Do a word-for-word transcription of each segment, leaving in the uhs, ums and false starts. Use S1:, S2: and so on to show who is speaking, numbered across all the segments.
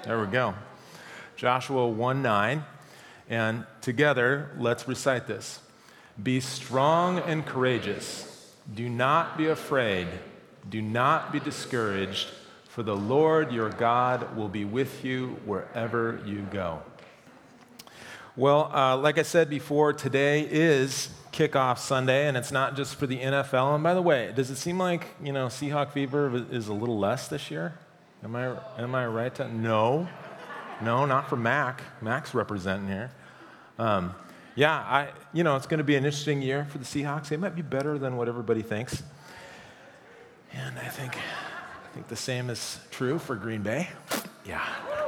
S1: There we go. Joshua one nine. And together, let's recite this. Be strong and courageous. Do not be afraid. Do not be discouraged, for the Lord your God will be with you wherever you go. Well, uh, like I said before, today is kickoff Sunday, and it's not just for the N F L. And by the way, does it seem like, you know, Seahawk fever is a little less this year? Am I am I right? To, no, no, not for Mac. Mac's representing here. Um, yeah, I you know it's going to be an interesting year for the Seahawks. It might be better than what everybody thinks, and I think I think the same is true for Green Bay. Yeah.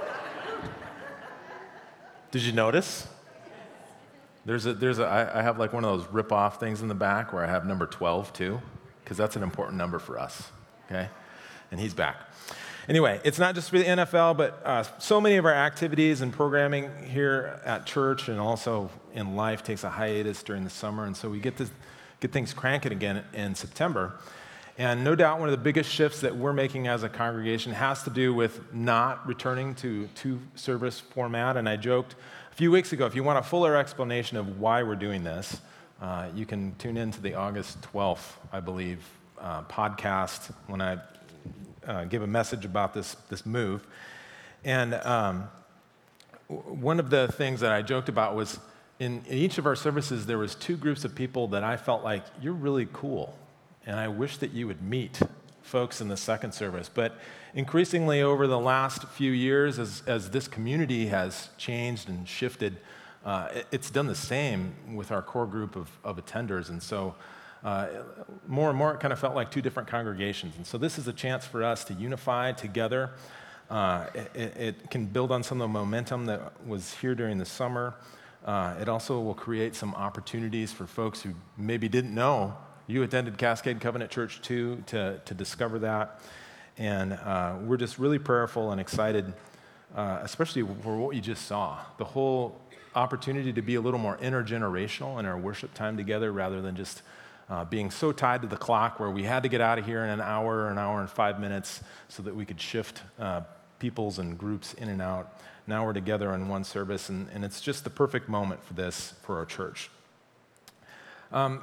S1: Did you notice? There's a there's a I, I have like one of those rip-off things in the back where I have number twelve too, because that's an important number for us. Okay, and he's back. Anyway, it's not just for the N F L, but uh, so many of our activities and programming here at church and also in life takes a hiatus during the summer, and so we get to get things cranking again in September. And no doubt one of the biggest shifts that we're making as a congregation has to do with not returning to two-service format. And I joked a few weeks ago, if you want a fuller explanation of why we're doing this, uh, you can tune in to the August twelfth, I believe, uh, podcast when I Uh, give a message about this this move. And um, w- one of the things that I joked about was in, in each of our services, there was two groups of people that I felt like, you're really cool, and I wish that you would meet folks in the second service. But increasingly over the last few years, as, as this community has changed and shifted, uh, it, it's done the same with our core group of, of attenders. And so Uh, more and more, it kind of felt like two different congregations. And so this is a chance for us to unify together. Uh, it, it can build on some of the momentum that was here during the summer. Uh, it also will create some opportunities for folks who maybe didn't know you attended Cascade Covenant Church too, to, to discover that. And uh, we're just really prayerful and excited, uh, especially for what you just saw. The whole opportunity to be a little more intergenerational in our worship time together rather than just Uh, being so tied to the clock where we had to get out of here in an hour, an hour and five minutes so that we could shift uh, peoples and groups in and out. Now we're together in one service, and, and it's just the perfect moment for this, for our church. Um,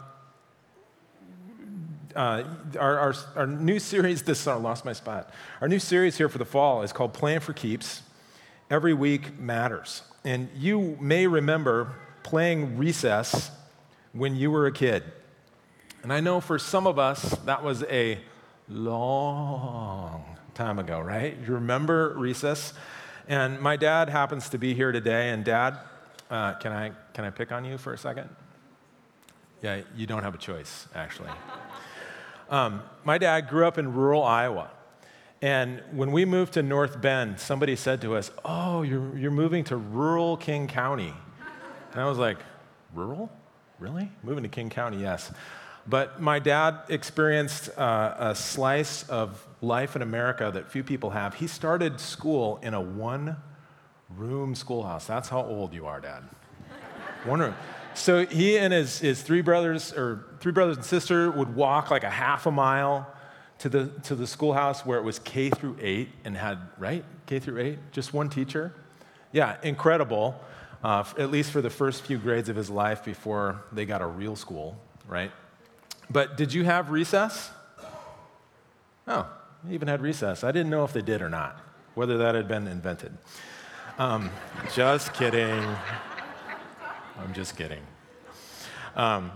S1: uh, our, our, our new series, this, I lost my spot. Our new series here for the fall is called Playing for Keeps. Every week matters. And you may remember playing recess when you were a kid. And I know for some of us, that was a long time ago, right? You remember recess? And my dad happens to be here today. And Dad, uh, can I can I pick on you for a second? Yeah, you don't have a choice, actually. um, my dad grew up in rural Iowa. And when we moved to North Bend, somebody said to us, oh, you're, you're moving to rural King County. And I was like, rural? Really? Moving to King County, yes. But my dad experienced uh, a slice of life in America that few people have. He started school in a one-room schoolhouse. That's how old you are, Dad. One room. So he and his, his three brothers, or three brothers and sister, would walk like a half a mile to the to the schoolhouse where it was K through eight and had, right? K through eight, just one teacher. Yeah, incredible. Uh, at least for the first few grades of his life before they got a real school, right? But did you have recess? Oh, you even had recess. I didn't know if they did or not, whether that had been invented. Um, just kidding. I'm just kidding. Um,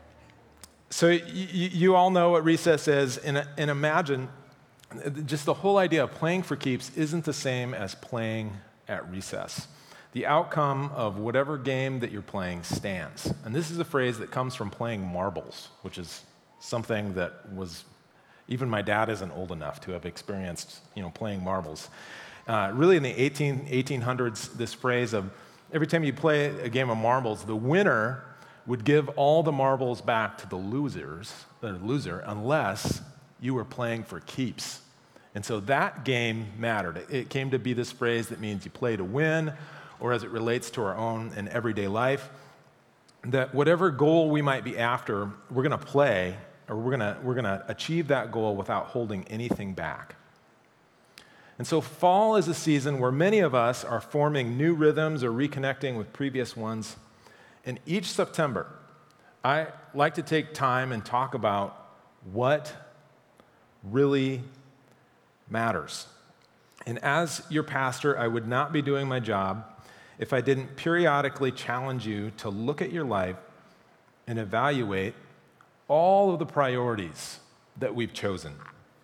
S1: so y- you all know what recess is, and, and imagine just the whole idea of playing for keeps isn't the same as playing at recess. The outcome of whatever game that you're playing stands. And this is a phrase that comes from playing marbles, which is something that was, even my dad isn't old enough to have experienced, you know, playing marbles. Uh, really in the eighteen, eighteen hundreds, this phrase of every time you play a game of marbles, the winner would give all the marbles back to the losers, the loser, unless you were playing for keeps. And so that game mattered. It came to be this phrase that means you play to win, or as it relates to our own and everyday life, that whatever goal we might be after, we're going to play, or we're going to we're going to achieve that goal without holding anything back. And so fall is a season where many of us are forming new rhythms or reconnecting with previous ones. And each September, I like to take time and talk about what really matters. And as your pastor, I would not be doing my job if I didn't periodically challenge you to look at your life and evaluate all of the priorities that we've chosen.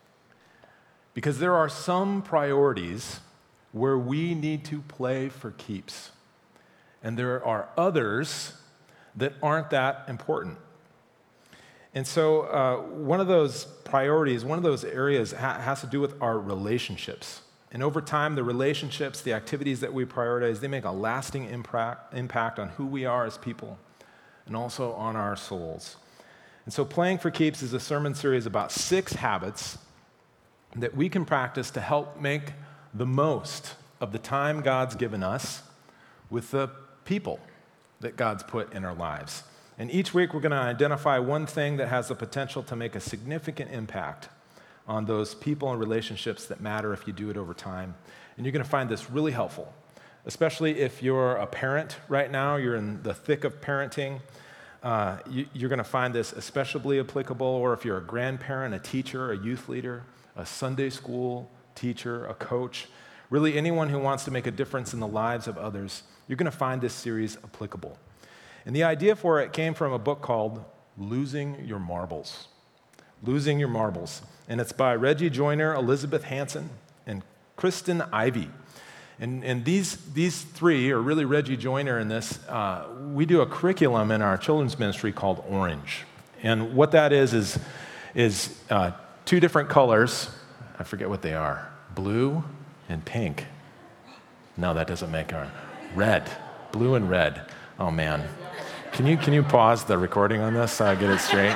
S1: Because there are some priorities where we need to play for keeps, and there are others that aren't that important. And so uh, one of those priorities, one of those areas ha- has to do with our relationships. And over time, the relationships, the activities that we prioritize, they make a lasting impact, impact on who we are as people and also on our souls. And so Playing for Keeps is a sermon series about six habits that we can practice to help make the most of the time God's given us with the people that God's put in our lives. And each week we're going to identify one thing that has the potential to make a significant impact on those people and relationships that matter if you do it over time. And you're going to find this really helpful, especially if you're a parent right now, you're in the thick of parenting. Uh, you, you're going to find this especially applicable, or if you're a grandparent, a teacher, a youth leader, a Sunday school teacher, a coach, really anyone who wants to make a difference in the lives of others, you're going to find this series applicable. And the idea for it came from a book called Losing Your Marbles. Losing Your Marbles. And it's by Reggie Joiner, Elizabeth Hansen, and Kristen Ivy. And, and these, these three, or really Reggie Joiner in this, uh, we do a curriculum in our children's ministry called Orange. And what that is is, is uh, two different colors. I forget what they are. Blue and pink. No, that doesn't make our red. Blue and red. Oh, man. Can you, can you pause the recording on this so I get it straight?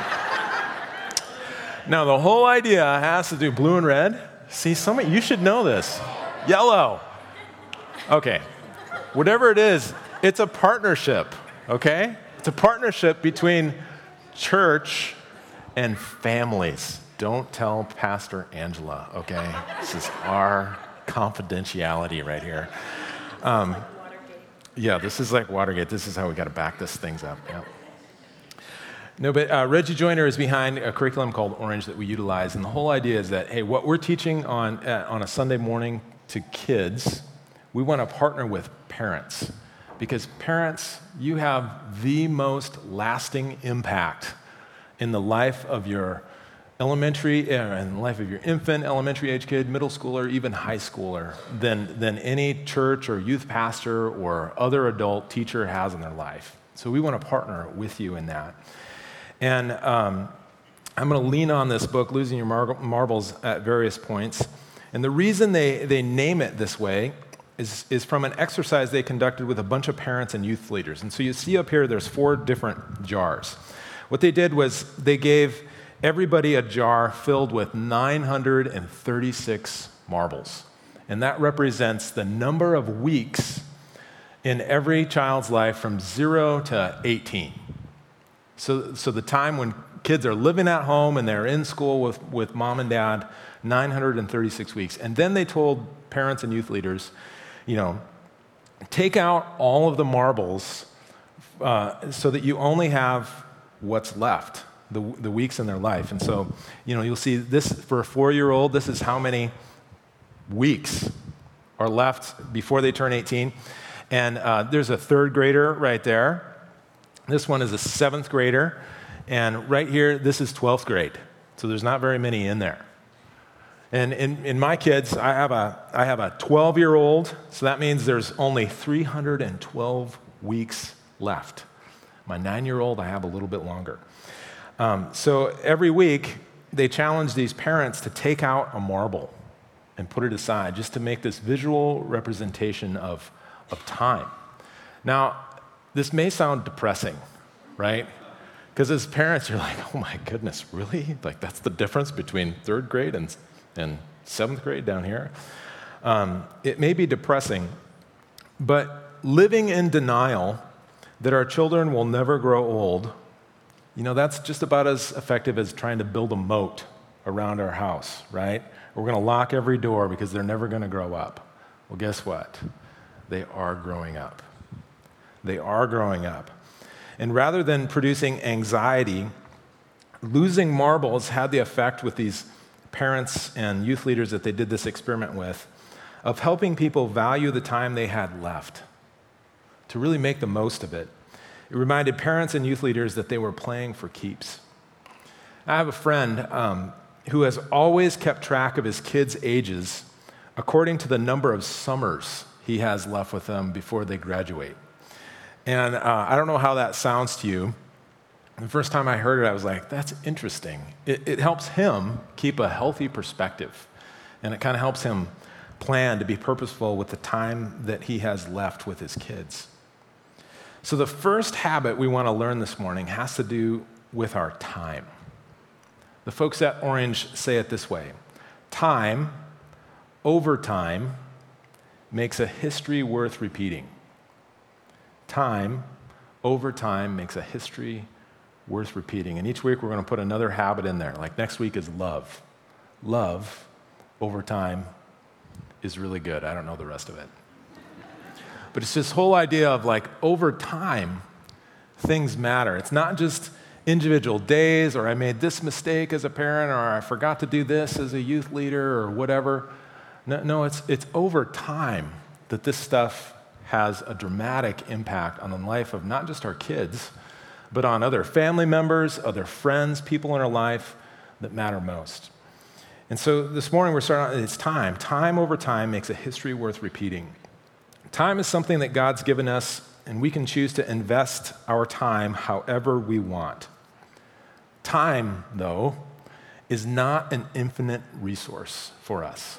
S1: Now, the whole idea has to do blue and red. See, some of you should know this. Yellow. Okay. Whatever it is, it's a partnership, okay? It's a partnership between church and families. Don't tell Pastor Angela, okay? This is our confidentiality right here. Um, yeah, this is like Watergate. This is how we got to back this things up. Yeah. No, but uh, Reggie Joiner is behind a curriculum called Orange that we utilize, and the whole idea is that, hey, what we're teaching on uh, on a Sunday morning to kids, we want to partner with parents, because parents, you have the most lasting impact in the life of your elementary, uh, in the life of your infant, elementary age kid, middle schooler, even high schooler, than, than any church or youth pastor or other adult teacher has in their life. So we want to partner with you in that. And um, I'm going to lean on this book, Losing Your Mar- Marbles, at various points. And the reason they, they name it this way is, is from an exercise they conducted with a bunch of parents and youth leaders. And so you see up here, there's four different jars. What they did was they gave everybody a jar filled with nine hundred thirty-six marbles. And that represents the number of weeks in every child's life from zero to eighteen. So, so the time when kids are living at home and they're in school with, with mom and dad, nine hundred thirty-six weeks. And then they told parents and youth leaders, you know, take out all of the marbles uh, so that you only have what's left, the, the weeks in their life. And so, you know, you'll see this for a four-year-old, this is how many weeks are left before they turn eighteen. And uh, there's a third grader right there. This one is a seventh grader. And right here, this is twelfth grade. So there's not very many in there. And in, in my kids, I have a I have a twelve-year-old, so that means there's only three hundred twelve weeks left. My nine-year-old, I have a little bit longer. Um, so every week, they challenge these parents to take out a marble and put it aside, just to make this visual representation of, of time. Now, this may sound depressing, right? Because as parents, you're like, oh my goodness, really? Like that's the difference between third grade and, and seventh grade down here? Um, it may be depressing, but living in denial that our children will never grow old, you know, that's just about as effective as trying to build a moat around our house, right? We're going to lock every door because they're never going to grow up. Well, guess what? They are growing up. They are growing up. And rather than producing anxiety, losing marbles had the effect with these parents and youth leaders that they did this experiment with of helping people value the time they had left, to really make the most of it. It reminded parents and youth leaders that they were playing for keeps. I have a friend um, who has always kept track of his kids' ages according to the number of summers he has left with them before they graduate. And uh, I don't know how that sounds to you. The first time I heard it, I was like, that's interesting. It, it helps him keep a healthy perspective, and it kind of helps him plan to be purposeful with the time that he has left with his kids. So the first habit we want to learn this morning has to do with our time. The folks at Orange say it this way: time over time makes a history worth repeating. Time over time makes a history worth repeating. And each week we're going to put another habit in there. Like next week is love. Love over time is really good. I don't know the rest of it. But it's this whole idea of like over time, things matter. It's not just individual days, or I made this mistake as a parent, or I forgot to do this as a youth leader, or whatever. No, no it's, it's over time that this stuff has a dramatic impact on the life of not just our kids, but on other family members, other friends, people in our life that matter most. And so this morning we're starting on, it's time. Time over time makes a history worth repeating. Time is something that God's given us, and we can choose to invest our time however we want. Time, though, is not an infinite resource for us.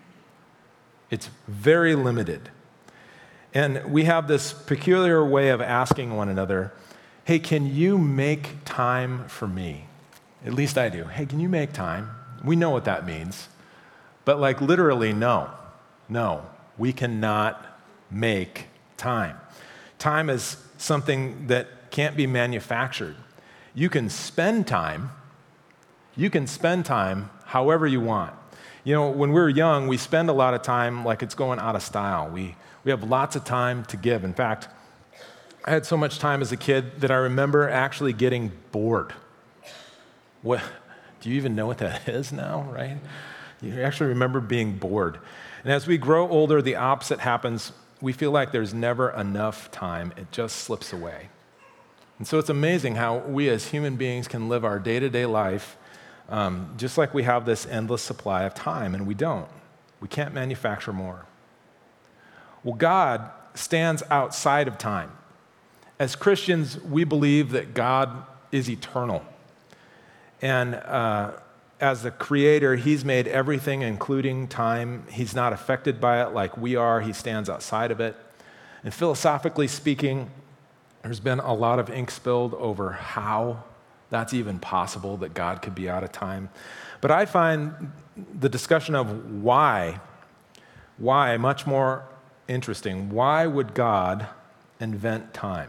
S1: It's very limited. And we have this peculiar way of asking one another, hey, can you make time for me? At least I do. Hey, can you make time? We know what that means. But like literally, no. No, we cannot make time. Time is something that can't be manufactured. You can spend time. You can spend time however you want. You know, when we're young, we spend a lot of time like it's going out of style. We, we have lots of time to give. In fact, I had so much time as a kid that I remember actually getting bored. What, do you even know what that is now, right? You actually remember being bored. And as we grow older, the opposite happens. We feel like there's never enough time. It just slips away. And so it's amazing how we as human beings can live our day-to-day life um, just like we have this endless supply of time, and we don't. We can't manufacture more. Well, God stands outside of time. As Christians, we believe that God is eternal. And uh, as the creator, he's made everything, including time. He's not affected by it like we are. He stands outside of it. And philosophically speaking, there's been a lot of ink spilled over how that's even possible that God could be out of time. But I find the discussion of why, why much more interesting. Why would God invent time?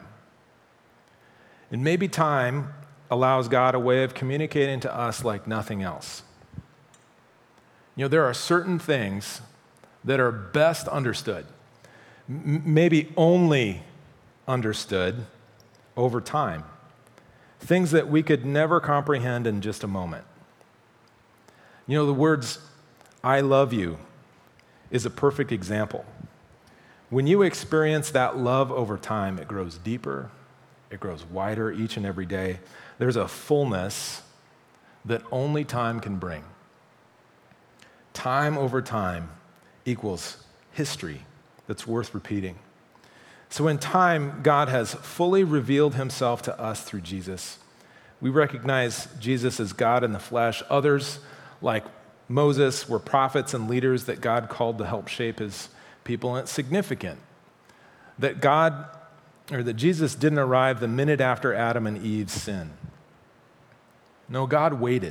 S1: And maybe time allows God a way of communicating to us like nothing else. You know, there are certain things that are best understood, m- maybe only understood over time. Things that we could never comprehend in just a moment. You know, the words, I love you, is a perfect example. When you experience that love over time, it grows deeper, it grows wider each and every day. There's a fullness that only time can bring. Time over time equals history that's worth repeating. So in time, God has fully revealed himself to us through Jesus. We recognize Jesus as God in the flesh. Others, like Moses, were prophets and leaders that God called to help shape his people. And it's significant that God, or that Jesus didn't arrive the minute after Adam and Eve's sin. No, God waited.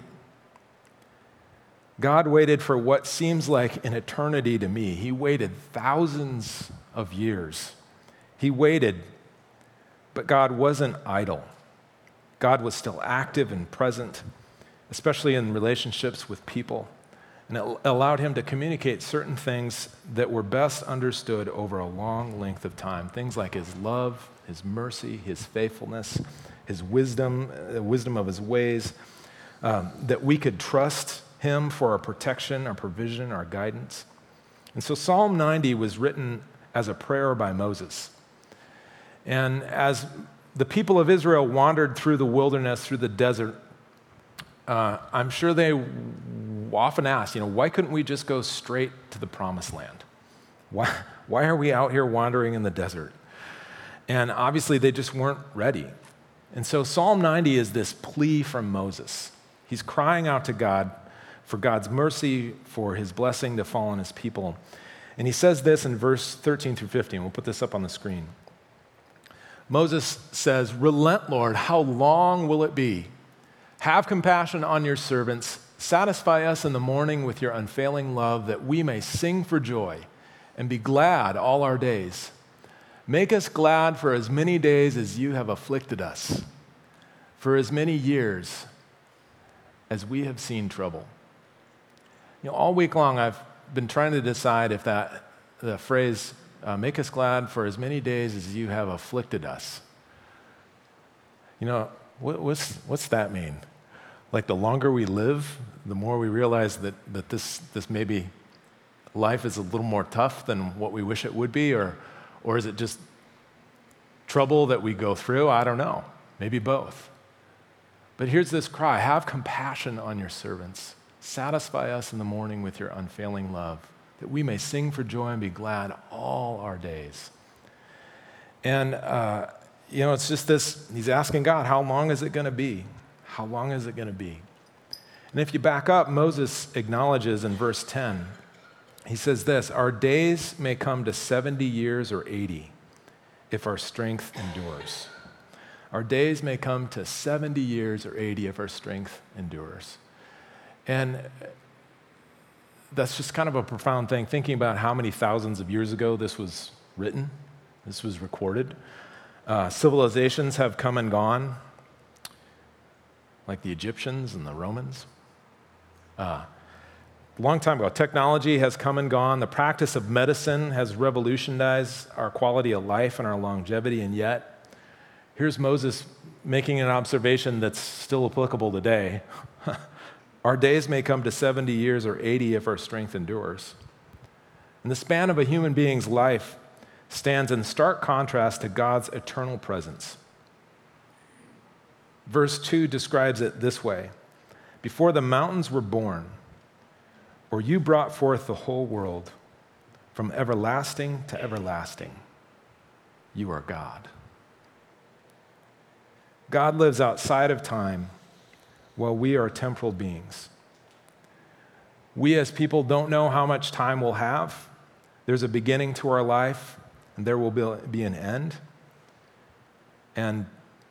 S1: God waited for what seems like an eternity to me. He waited thousands of years. He waited, but God wasn't idle. God was still active and present, especially in relationships with people. And it allowed him to communicate certain things that were best understood over a long length of time. Things like his love, his mercy, his faithfulness, his wisdom, the wisdom of his ways, um, that we could trust him for our protection, our provision, our guidance. And so Psalm ninety was written as a prayer by Moses. And as the people of Israel wandered through the wilderness, through the desert, uh, I'm sure they often asked, you know, why couldn't we just go straight to the promised land? Why, why are we out here wandering in the desert? And obviously they just weren't ready. And so Psalm ninety is this plea from Moses. He's crying out to God for God's mercy, for his blessing to fall on his people. And he says this in verse thirteen through fifteen. We'll put this up on the screen. Moses says, "Relent, Lord, how long will it be? Have compassion on your servants. Satisfy us in the morning with your unfailing love, that we may sing for joy and be glad all our days. Make us glad for as many days as you have afflicted us, for as many years as we have seen trouble." You know, all week long I've been trying to decide if that the phrase, uh, "make us glad for as many days as you have afflicted us," you know, what, what's what's that mean? Like the longer we live, the more we realize that, that this, this maybe life is a little more tough than what we wish it would be, or, or is it just trouble that we go through? I don't know. Maybe both. But here's this cry: have compassion on your servants. Satisfy us in the morning with your unfailing love, that we may sing for joy and be glad all our days. And, uh, you know, it's just this, he's asking God, how long is it going to be? How long is it going to be? And if you back up, Moses acknowledges in verse ten, he says this: "Our days may come to seventy years or eighty, if our strength endures." Our days may come to seventy years or eighty if our strength endures. And that's just kind of a profound thing, thinking about how many thousands of years ago this was written, this was recorded. Uh, civilizations have come and gone, like the Egyptians and the Romans. Uh, a long time ago, technology has come and gone. The practice of medicine has revolutionized our quality of life and our longevity, and yet, here's Moses making an observation that's still applicable today. Our days may come to seventy years or eighty if our strength endures. And the span of a human being's life stands in stark contrast to God's eternal presence. Verse two describes it this way: "Before the mountains were born, or you brought forth the whole world, from everlasting to everlasting, you are God." God lives outside of time, while we are temporal beings. We as people don't know how much time we'll have. There's a beginning to our life, and there will be an end. And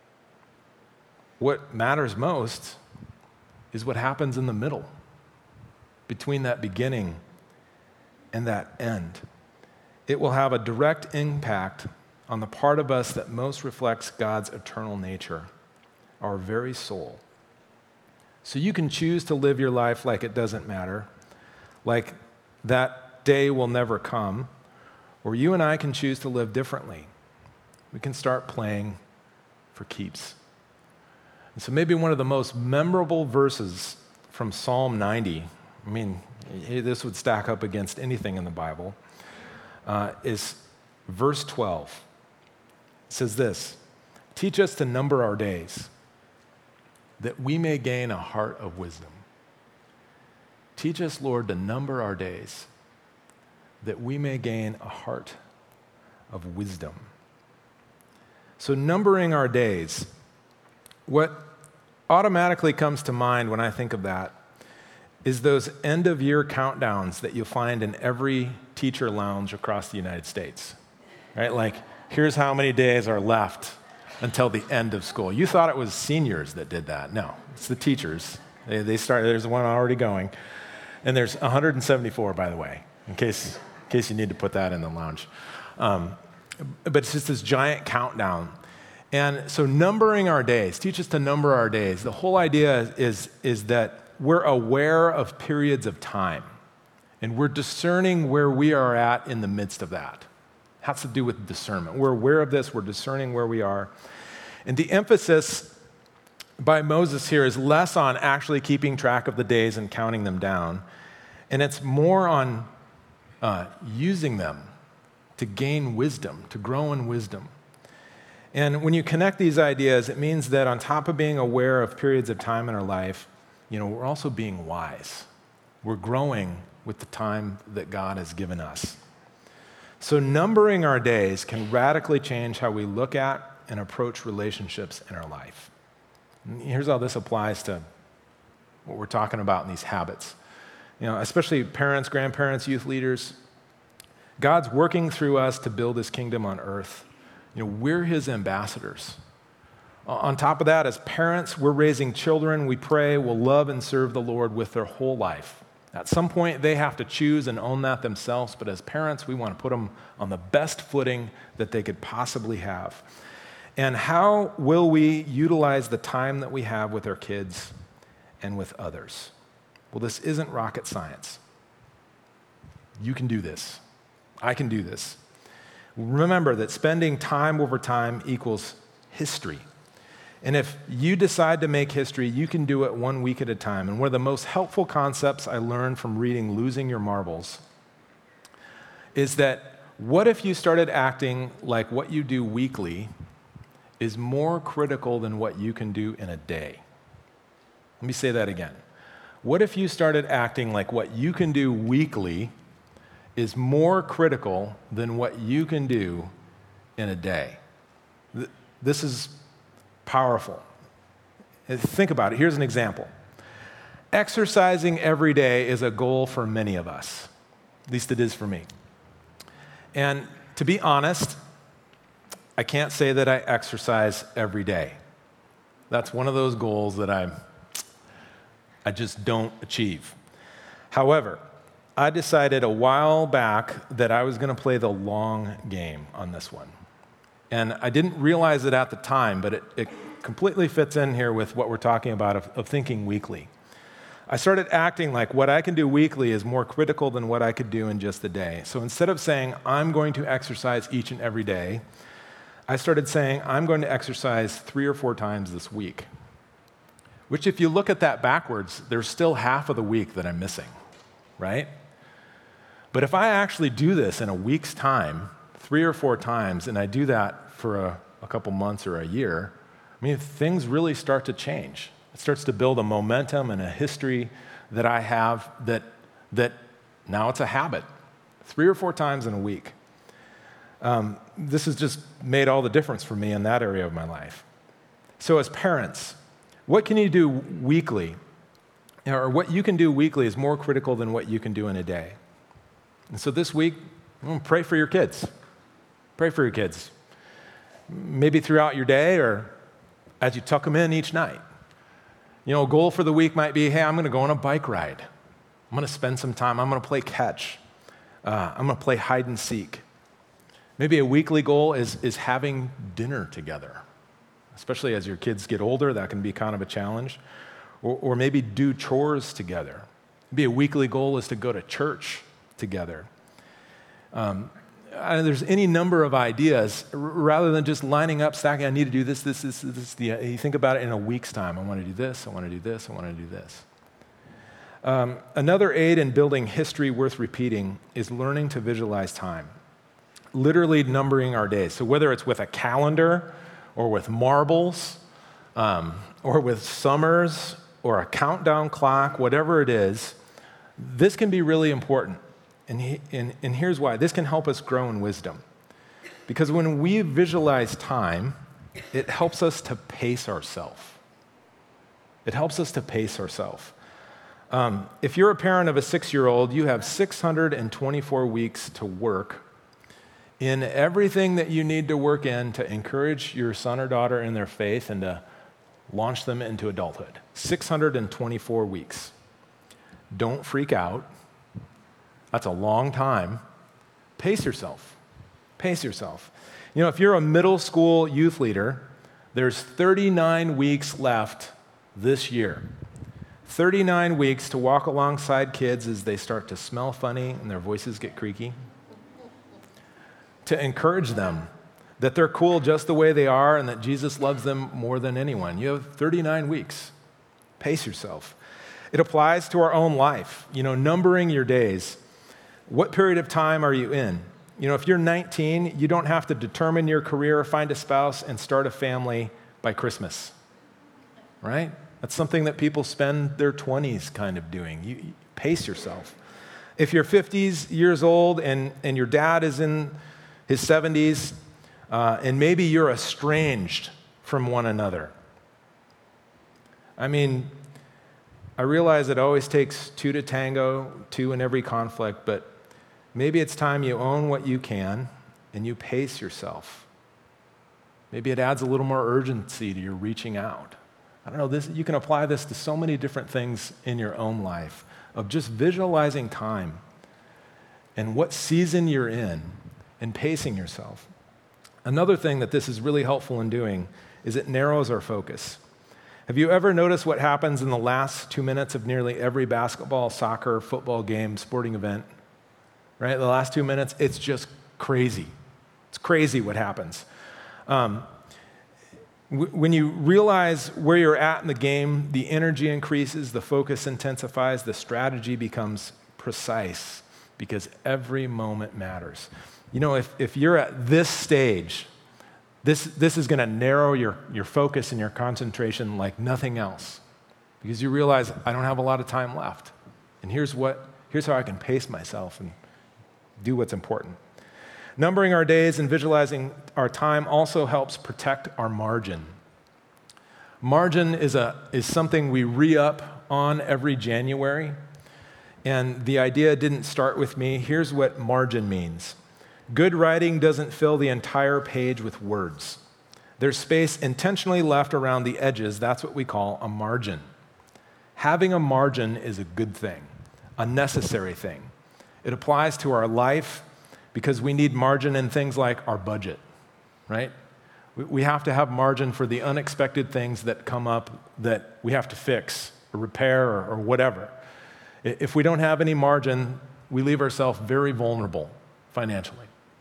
S1: what matters most is what happens in the middle, between that beginning and that end. It will have a direct impact on the part of us that most reflects God's eternal nature, our very soul. So you can choose to live your life like it doesn't matter, like that day will never come, or you and I can choose to live differently. We can start playing for keeps. And so maybe one of the most memorable verses from Psalm ninety, I mean, this would stack up against anything in the Bible, uh, is verse twelve. It says this: "Teach us to number our days, that we may gain a heart of wisdom." Teach us, Lord, to number our days, that we may gain a heart of wisdom. So numbering our days, what automatically comes to mind when I think of that is those end-of-year countdowns that you'll find in every teacher lounge across the United States, right? Like, here's how many days are left until the end of school. You thought it was seniors that did that. No, it's the teachers. They, they start, there's one already going. And there's one hundred seventy-four, by the way, in case, in case you need to put that in the lounge. Um, but it's just this giant countdown. And so numbering our days, teach us to number our days. The whole idea is, is that we're aware of periods of time, and we're discerning where we are at in the midst of that. It has to do with discernment. We're aware of this, we're discerning where we are. And the emphasis by Moses here is less on actually keeping track of the days and counting them down, and it's more on uh, using them to gain wisdom, to grow in wisdom. And when you connect these ideas, it means that on top of being aware of periods of time in our life, you know, we're also being wise. We're growing with the time that God has given us. So numbering our days can radically change how we look at and approach relationships in our life. And here's how this applies to what we're talking about in these habits. You know, especially parents, grandparents, youth leaders. God's working through us to build his kingdom on earth. You know, we're his ambassadors. On top of that, as parents, we're raising children. We pray, will love and serve the Lord with their whole life. At some point, they have to choose and own that themselves, but as parents, we want to put them on the best footing that they could possibly have. And how will we utilize the time that we have with our kids and with others? Well, this isn't rocket science. You can do this. I can do this. Remember that spending time over time equals history. And if you decide to make history, you can do it one week at a time. And one of the most helpful concepts I learned from reading Losing Your Marbles is that what if you started acting like what you do weekly is more critical than what you can do in a day? Let me say that again. What if you started acting like what you can do weekly is more critical than what you can do in a day? This is powerful. Think about it. Here's an example. Exercising every day is a goal for many of us. At least it is for me. And to be honest, I can't say that I exercise every day. That's one of those goals that I, I just don't achieve. However, I decided a while back that I was going to play the long game on this one. And I didn't realize it at the time, but it, it completely fits in here with what we're talking about of, of thinking weekly. I started acting like what I can do weekly is more critical than what I could do in just a day. So instead of saying, I'm going to exercise each and every day, I started saying, I'm going to exercise three or four times this week. Which, if you look at that backwards, there's still half of the week that I'm missing, right? But if I actually do this in a week's time, three or four times, and I do that for a, a couple months or a year, I mean, things really start to change. It starts to build a momentum and a history that I have that, that now it's a habit, three or four times in a week. Um, this has just made all the difference for me in that area of my life. So as parents, what can you do weekly? Or what you can do weekly is more critical than what you can do in a day. And so this week, well, pray for your kids. Pray for your kids. Maybe throughout your day or as you tuck them in each night. You know, a goal for the week might be, hey, I'm going to go on a bike ride. I'm going to spend some time. I'm going to play catch. Uh, I'm going to play hide and seek. Maybe a weekly goal is, is having dinner together. Especially as your kids get older, that can be kind of a challenge. Or, or maybe do chores together. Maybe a weekly goal is to go to church together. Um, there's any number of ideas, r- rather than just lining up, stacking, I need to do this, this, this, this. The, you think about it in a week's time. I want to do this, I want to do this, I want to do this. Um, another aid in building history worth repeating is learning to visualize time. Literally numbering our days. So whether it's with a calendar or with marbles um, or with summers or a countdown clock, whatever it is, this can be really important. And, he, and, and here's why. This can help us grow in wisdom. Because when we visualize time, it helps us to pace ourselves. It helps us to pace ourselves. Um, if you're a parent of a six-year-old, you have six hundred twenty-four weeks to work in everything that you need to work in to encourage your son or daughter in their faith and to launch them into adulthood. six hundred twenty-four weeks. Don't freak out. That's a long time. Pace yourself. Pace yourself. You know, if you're a middle school youth leader, there's thirty-nine weeks left this year. thirty-nine weeks to walk alongside kids as they start to smell funny and their voices get creaky. To encourage them that they're cool just the way they are and that Jesus loves them more than anyone. You have thirty-nine weeks. Pace yourself. It applies to our own life. You know, numbering your days. What period of time are you in? You know, if you're nineteen, you don't have to determine your career, find a spouse, and start a family by Christmas, right? That's something that people spend their twenties kind of doing. You, you pace yourself. If you're fifty years old and, and your dad is in his seventies, uh, and maybe you're estranged from one another. I mean, I realize it always takes two to tango, two in every conflict, but maybe it's time you own what you can and you pace yourself. Maybe it adds a little more urgency to your reaching out. I don't know, this, you can apply this to so many different things in your own life, of just visualizing time and what season you're in and pacing yourself. Another thing that this is really helpful in doing is it narrows our focus. Have you ever noticed what happens in the last two minutes of nearly every basketball, soccer, football game, sporting event? Right? The last two minutes, it's just crazy. It's crazy what happens. Um, w- when you realize where you're at in the game, the energy increases, the focus intensifies, the strategy becomes precise because every moment matters. You know, if, if you're at this stage, this, this is going to narrow your, your focus and your concentration like nothing else because you realize I don't have a lot of time left. And here's what, here's how I can pace myself and do what's important. Numbering our days and visualizing our time also helps protect our margin. Margin is, a, is something we re-up on every January. And the idea didn't start with me. Here's what margin means. Good writing doesn't fill the entire page with words. There's space intentionally left around the edges. That's what we call a margin. Having a margin is a good thing, a necessary thing. It applies to our life because we need margin in things like our budget, right? We have to have margin for the unexpected things that come up that we have to fix or repair or, or whatever. If we don't have any margin, we leave ourselves very vulnerable financially.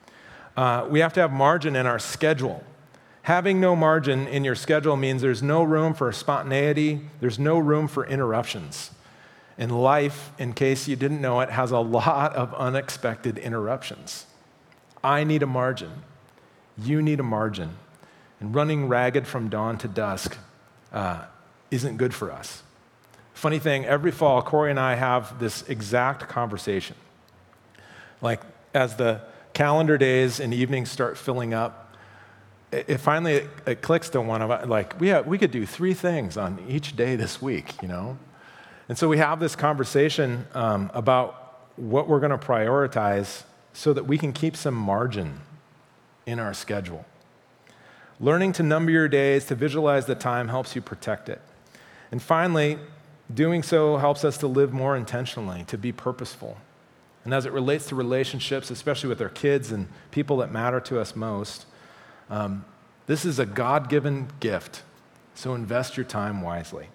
S1: Uh, we have to have margin in our schedule. Having no margin in your schedule means there's no room for spontaneity, there's no room for interruptions. And life, in case you didn't know it, has a lot of unexpected interruptions. I need a margin. You need a margin. And running ragged from dawn to dusk uh, isn't good for us. Funny thing, every fall, Corey and I have this exact conversation. Like, as the calendar days and evenings start filling up, it, it finally it, it clicks to one of us, like, we, have, we could do three things on each day this week, you know? And so we have this conversation um, about what we're going to prioritize so that we can keep some margin in our schedule. Learning to number your days, to visualize the time, helps you protect it. And finally, doing so helps us to live more intentionally, to be purposeful. And as it relates to relationships, especially with our kids and people that matter to us most, um, this is a God-given gift, so invest your time wisely.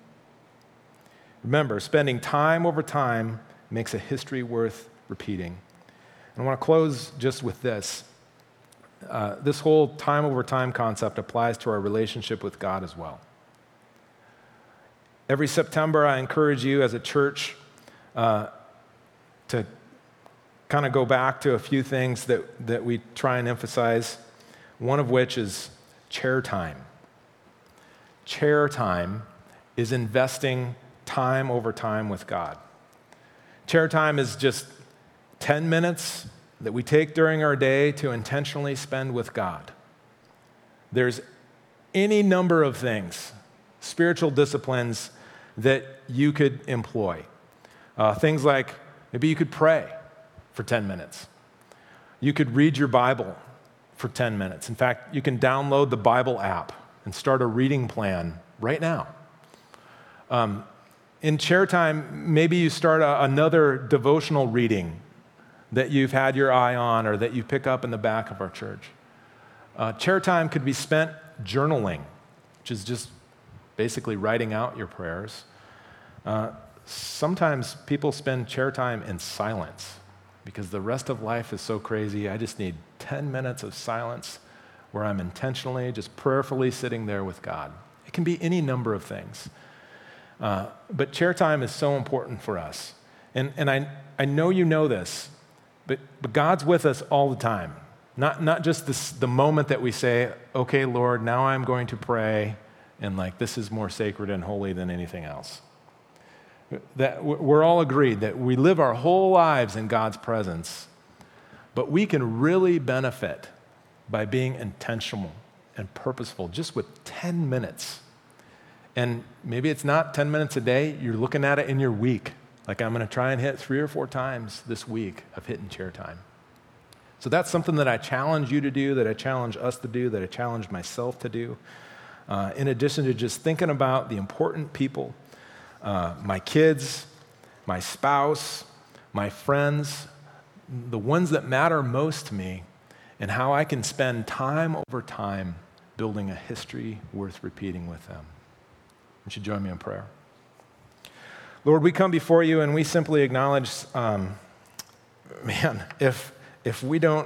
S1: Remember, spending time over time makes a history worth repeating. And I want to close just with this. Uh, this whole time over time concept applies to our relationship with God as well. Every September, I encourage you as a church uh, to kind of go back to a few things that, that we try and emphasize, one of which is chair time. Chair time is investing time over time with God. Chair time is just ten minutes that we take during our day to intentionally spend with God. There's any number of things, spiritual disciplines, that you could employ. Uh, things like maybe you could pray for ten minutes. You could read your Bible for ten minutes. In fact, you can download the Bible app and start a reading plan right now. Um, in chair time, maybe you start a, another devotional reading that you've had your eye on or that you pick up in the back of our church. Uh, chair time could be spent journaling, which is just basically writing out your prayers. Uh, sometimes people spend chair time in silence because the rest of life is so crazy. I just need ten minutes of silence where I'm intentionally, just prayerfully sitting there with God. It can be any number of things. Uh, but chair time is so important for us. And, and I, I know you know this, but, but God's with us all the time. Not, not just this, the moment that we say, okay, Lord, now I'm going to pray, and like this is more sacred and holy than anything else. That we're all agreed that we live our whole lives in God's presence, but we can really benefit by being intentional and purposeful just with ten minutes. And maybe it's not ten minutes a day, you're looking at it in your week. Like I'm going to try and hit three or four times this week of hitting chair time. So that's something that I challenge you to do, that I challenge us to do, that I challenge myself to do. Uh, in addition to just thinking about the important people, uh, my kids, my spouse, my friends, the ones that matter most to me, and how I can spend time over time building a history worth repeating with them. Would you join me in prayer? Lord, we come before you and we simply acknowledge, um, man, if if we don't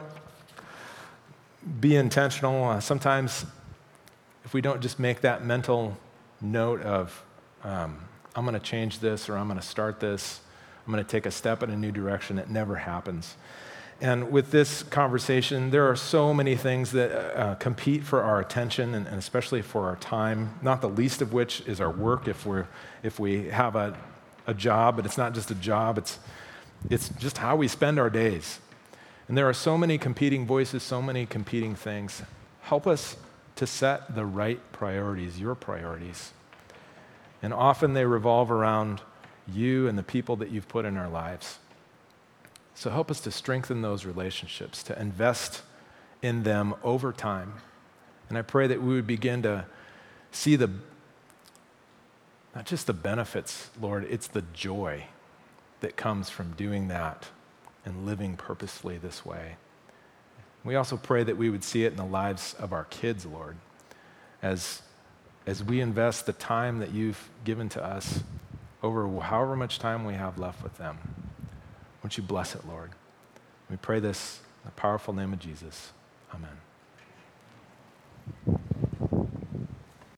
S1: be intentional, uh, sometimes if we don't just make that mental note of, um, I'm going to change this or I'm going to start this, I'm going to take a step in a new direction, it never happens. And with this conversation, there are so many things that uh, compete for our attention and, and especially for our time, not the least of which is our work. If, we're, if we have a, a job, but it's not just a job, it's, it's just how we spend our days. And there are so many competing voices, so many competing things. Help us to set the right priorities, your priorities. And often they revolve around you and the people that you've put in our lives. So help us to strengthen those relationships, to invest in them over time. And I pray that we would begin to see the, not just the benefits, Lord, it's the joy that comes from doing that and living purposefully this way. We also pray that we would see it in the lives of our kids, Lord, as, as we invest the time that you've given to us over however much time we have left with them. Won't you bless it, Lord? We pray this in the powerful name of Jesus. Amen.